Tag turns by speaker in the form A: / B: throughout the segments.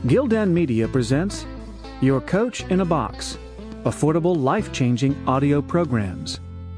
A: Gildan Media presents Your Coach in a Box, affordable, life-changing audio programs.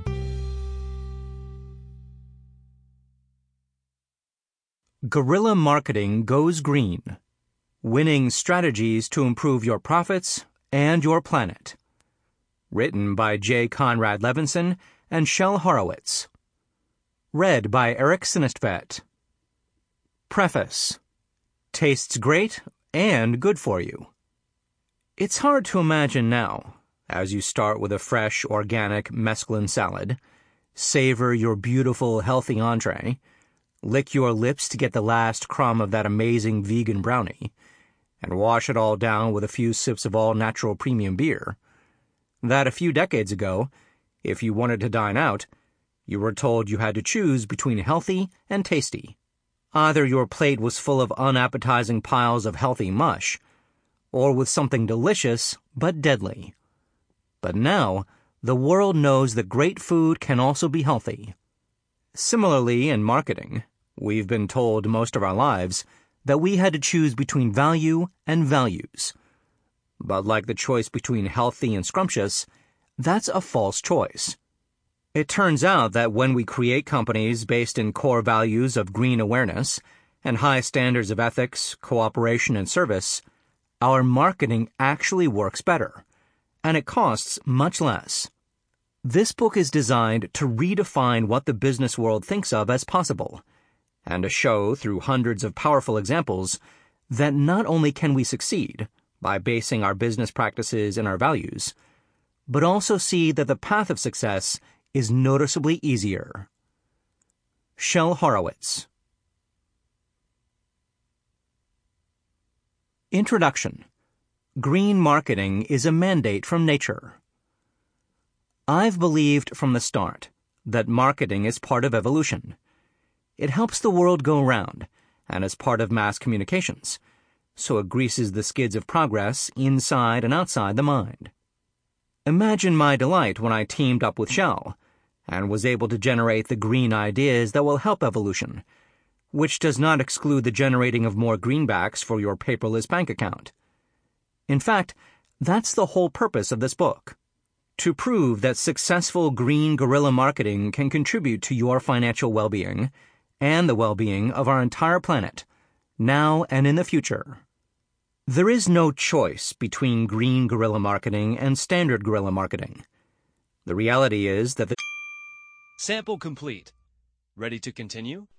B: Guerrilla Marketing Goes Green. Winning Strategies to Improve Your Profits and Your Planet. Written by J. Conrad Levinson and Shel Horowitz. Read by Eric Sinistvedt. Preface. Tastes great and good for you. It's hard to imagine now, as you start with a fresh, organic mesclun salad, savor your beautiful, healthy entree, lick your lips to get the last crumb of that amazing vegan brownie, and wash it all down with a few sips of all-natural premium beer, that a few decades ago, if you wanted to dine out, you were told you had to choose between healthy and tasty. Either your plate was full of unappetizing piles of healthy mush, or with something delicious but deadly. But now, the world knows that great food can also be healthy. Similarly, in marketing, we've been told most of our lives that we had to choose between value and values. But like the choice between healthy and scrumptious, that's a false choice. It turns out that when we create companies based in core values of green awareness and high standards of ethics, cooperation, and service, our marketing actually works better, and it costs much less. This book is designed to redefine what the business world thinks of as possible, and to show through hundreds of powerful examples that not only can we succeed by basing our business practices in our values, but also see that the path of success is noticeably easier. Shel Horowitz. Introduction. Green marketing is a mandate from nature. I've believed from the start that marketing is part of evolution. It helps the world go round and is part of mass communications, so it greases the skids of progress inside and outside the mind. Imagine my delight when I teamed up with Shel and was able to generate the green ideas that will help evolution, which does not exclude the generating of more greenbacks for your paperless bank account. In fact, that's the whole purpose of this book, to prove that successful green guerrilla marketing can contribute to your financial well-being and the well-being of our entire planet, now and in the future. There is no choice between green guerrilla marketing and standard guerrilla marketing. The reality is that
C: Sample complete. Ready to continue?